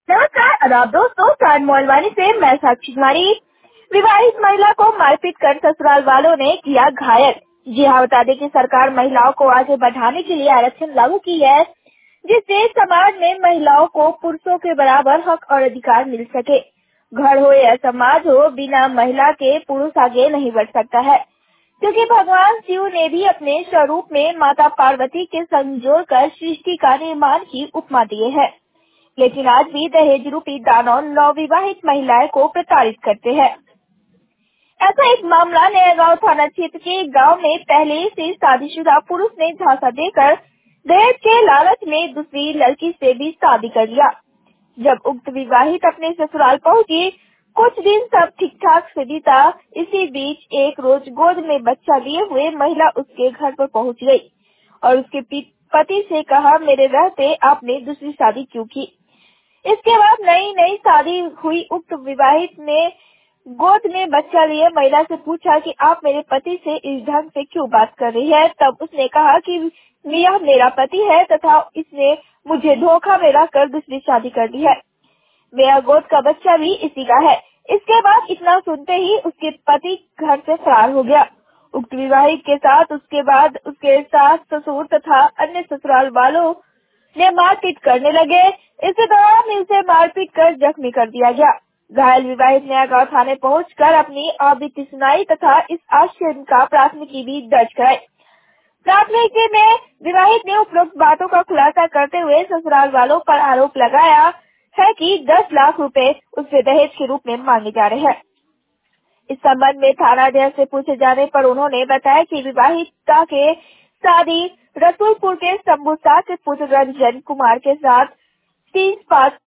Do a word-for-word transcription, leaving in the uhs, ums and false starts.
नमस्कार आदाब दोस्तों, कान मोलवानी से मैं साक्षी कुमारी। विवाहित महिला को मारपीट कर ससुराल वालों ने किया घायल। जी हाँ, बता दें कि सरकार महिलाओं को आगे बढ़ाने के लिए आरक्षण लागू की है, जिससे समाज में महिलाओं को पुरुषों के बराबर हक और अधिकार मिल सके। घर हो या समाज हो, बिना महिला के पुरुष आगे नहीं बढ़ सकता है, क्योंकि भगवान शिव ने भी अपने स्वरूप में माता पार्वती के संग जोड़कर सृष्टि का निर्माण की उपमा दिए है। लेकिन आज भी दहेज रूपी दानव नवविवाहित महिलाएं को प्रताड़ित करते हैं। ऐसा एक मामला नया गांव थाना क्षेत्र के एक गांव में पहले से शादीशुदा पुरुष ने झांसा देकर दहेज के लालच में दूसरी लड़की से भी शादी कर लिया। जब उक्त विवाहित अपने ससुराल पहुंची, कुछ दिन सब ठीक ठाक से बीता। इसी बीच एक रोज गोद में बच्चा लिए हुए महिला उसके घर पर पहुंच गई और उसके पति से कहा, मेरे रहते आपने दूसरी शादी क्यों की। इसके बाद नई नई शादी हुई उक्त विवाहित ने गोद में बच्चा लिए महिला से पूछा कि आप मेरे पति से इस ढंग से क्यों बात कर रही है। तब उसने कहा कि यह मेरा पति है तथा इसने मुझे धोखा में रखकर दूसरी शादी कर ली है। मेरा गोद का बच्चा भी इसी का है। इसके बाद इतना सुनते ही उसके पति घर से फरार हो गया। उक्त विवाहित के साथ उसके बाद उसके सास ससुर तथा अन्य ससुराल वालों ने मारपीट करने लगे। इसी दौरान उसे मारपीट कर जख्मी कर दिया गया। घायल विवाहित नया गांव थाने पहुंचकर अपनी आपत्ति सुनाई तथा इस आशय का प्राथमिकी भी दर्ज कराई। प्राथमिकी में विवाहित ने उपरोक्त बातों का खुलासा करते हुए ससुराल वालों पर आरोप लगाया है कि दस लाख रुपए उससे दहेज के रूप में मांगे जा रहे हैं। इस संबंध में थाना अध्यक्ष से पूछे जाने पर उन्होंने बताया कि विवाहिता के शादी रसूलपुर के शंभू सा के पुत्र रंजन कुमार के साथ तीन पाँच